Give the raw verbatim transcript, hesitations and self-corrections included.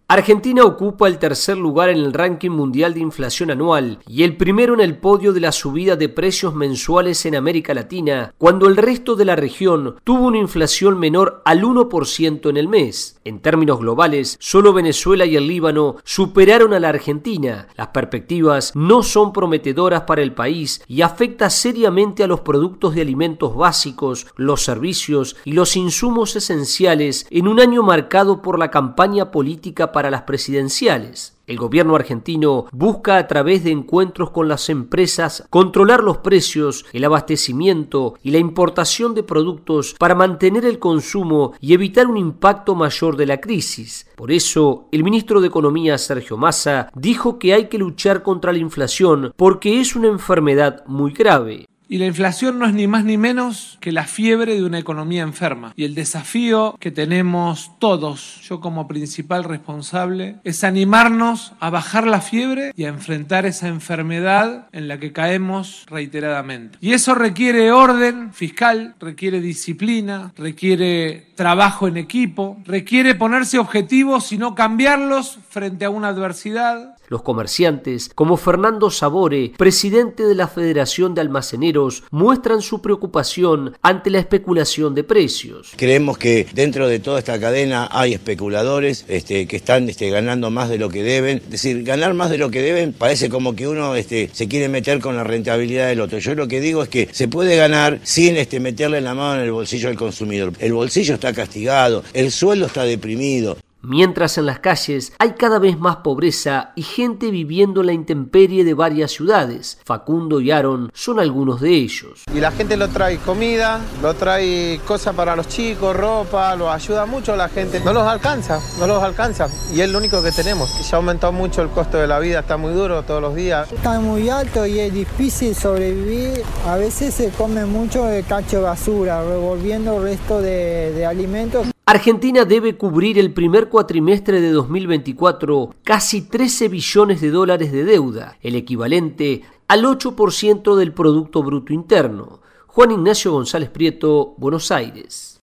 Argentina ocupa el tercer lugar en el ranking mundial de inflación anual y el primero en el podio de la subida de precios mensuales en América Latina, cuando el resto de la región tuvo una inflación menor al uno por ciento en el mes. En términos globales, solo Venezuela y el Líbano superaron a la Argentina. Las perspectivas no son prometedoras para el país y afecta seriamente a los productos de alimentos básicos, los servicios y los insumos esenciales en un año marcado por la campaña política para las presidenciales. El gobierno argentino busca a través de encuentros con las empresas controlar los precios, el abastecimiento y la importación de productos para mantener el consumo y evitar un impacto mayor de la crisis. Por eso, el ministro de Economía, Sergio Massa, dijo que hay que luchar contra la inflación porque es una enfermedad muy grave. Y la inflación no es ni más ni menos que la fiebre de una economía enferma. Y el desafío que tenemos todos, yo como principal responsable, es animarnos a bajar la fiebre y a enfrentar esa enfermedad en la que caemos reiteradamente. Y eso requiere orden fiscal, requiere disciplina, requiere trabajo en equipo, requiere ponerse objetivos y no cambiarlos frente a una adversidad. Los comerciantes, como Fernando Sabore, presidente de la Federación de Almaceneros, muestran su preocupación ante la especulación de precios. Creemos que dentro de toda esta cadena hay especuladores este, que están este, ganando más de lo que deben. Es decir, ganar más de lo que deben parece como que uno este, se quiere meter con la rentabilidad del otro. Yo lo que digo es que se puede ganar sin este, meterle la mano en el bolsillo del consumidor. El bolsillo está castigado, el sueldo está deprimido. Mientras en las calles hay cada vez más pobreza y gente viviendo en la intemperie de varias ciudades. Facundo y Aaron son algunos de ellos. Y la gente lo trae comida, lo trae cosas para los chicos, ropa, lo ayuda mucho a la gente. No los alcanza, no los alcanza. Y es lo único que tenemos. Ya aumentó mucho el costo de la vida, está muy duro todos los días. Está muy alto y es difícil sobrevivir. A veces se come mucho de cacho de basura, revolviendo el resto de, de alimentos. Argentina debe cubrir el primer cuatrimestre de dos mil veinticuatro casi trece billones de dólares de deuda, el equivalente al ocho por ciento del Producto Bruto Interno. Juan Ignacio González Prieto, Buenos Aires.